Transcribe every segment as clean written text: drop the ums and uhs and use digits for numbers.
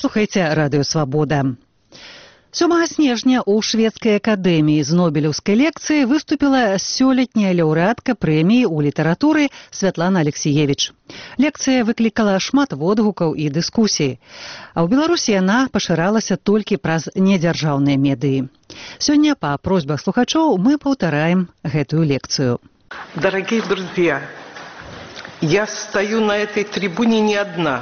слухаеце радыё Свабода. 7 снежня ў шведскай акадэміі з нобелеўскай лекцыі выступіла сёлетняя лаўрэатка прэміі ў літаратуры Святлана Алексіевіч. Лекцыя выклікала шмат водгукаў і дыскусій, а ў Беларусі яна пашыралася толькі праз недзяржаўныя медыі. Сёння па просьбах слухачоў мы паўтараем гэтую лекцыю. Дорогие друзья, я стою на этой трибуне не одна.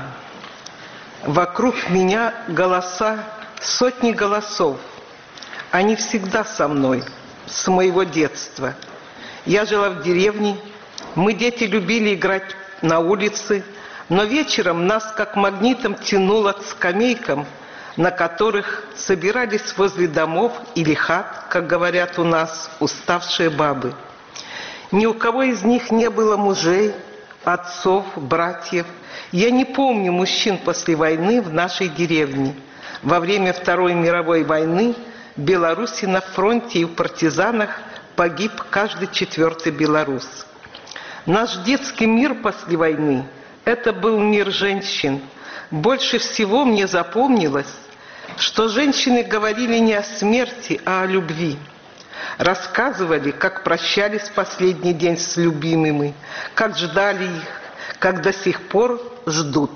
Вокруг меня голоса, сотни голосов. Они всегда со мной, с моего детства. Я жила в деревне, мы, дети, любили играть на улице, но вечером нас как магнитом тянуло к скамейкам, на которых собирались возле домов или хат, как говорят у нас, уставшие бабы. Ни у кого из них не было мужей, отцов, братьев. Я не помню мужчин после войны в нашей деревне. Во время Второй мировой войны в Беларуси на фронте и в партизанах погиб каждый 4-й белорус. Наш детский мир после войны – это был мир женщин. Больше всего мне запомнилось, что женщины говорили не о смерти, а о любви. Рассказывали, как прощались в последний день с любимыми, как ждали их, как до сих пор ждут.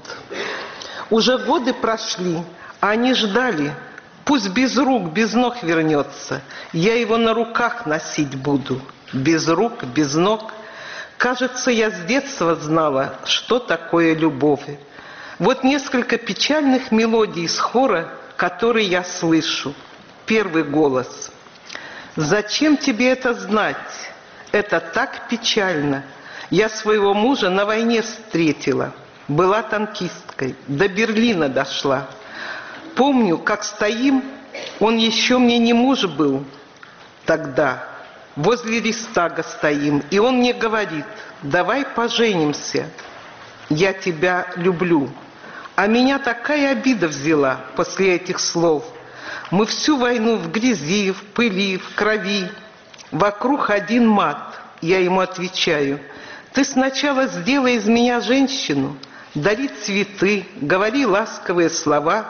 Уже годы прошли, а они ждали. Пусть без рук, без ног вернется. Я его на руках носить буду. Без рук, без ног. Кажется, я с детства знала, что такое любовь. Вот несколько печальных мелодий из хора, которые я слышу. Первый голос. Зачем тебе это знать? Это так печально. Я своего мужа на войне встретила. Была танкисткой. До Берлина дошла. Помню, как стоим, он еще мне не муж был тогда. Возле Рейхстага стоим, и он мне говорит: давай поженимся. Я тебя люблю. А меня такая обида взяла после этих слов. Мы всю войну в грязи, в пыли, в крови. Вокруг один мат. Я ему отвечаю: ты сначала сделай из меня женщину, дари цветы, говори ласковые слова.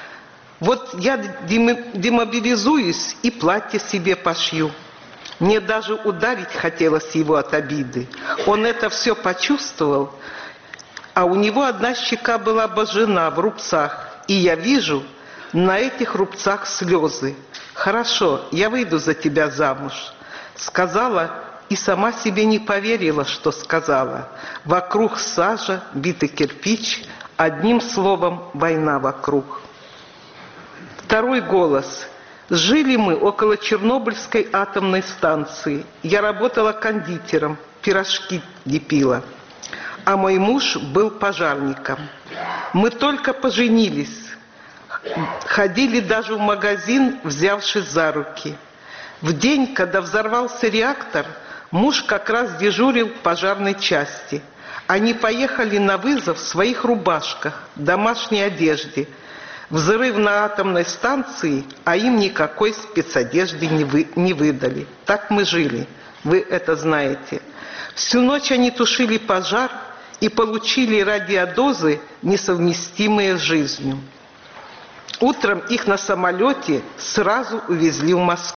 Вот я демобилизуюсь и платье себе пошью. Мне даже ударить хотелось его от обиды. Он это все почувствовал, а у него одна щека была обожжена в рубцах. И я вижу на этих рубцах слезы. Хорошо, я выйду за тебя замуж. Сказала и сама себе не поверила, что сказала. Вокруг сажа, битый кирпич, одним словом война вокруг. Второй голос. Жили мы около Чернобыльской атомной станции. Я работала кондитером, пирожки лепила. А мой муж был пожарником. Мы только поженились. Ходили даже в магазин, взявшись за руки. В день, когда взорвался реактор, муж как раз дежурил в пожарной части. Они поехали на вызов в своих рубашках, домашней одежде. Взрыв на атомной станции, а им никакой спецодежды не выдали. Так мы жили, вы это знаете. Всю ночь они тушили пожар и получили радиодозы, несовместимые с жизнью. Утром их на самолете сразу увезли в Москву.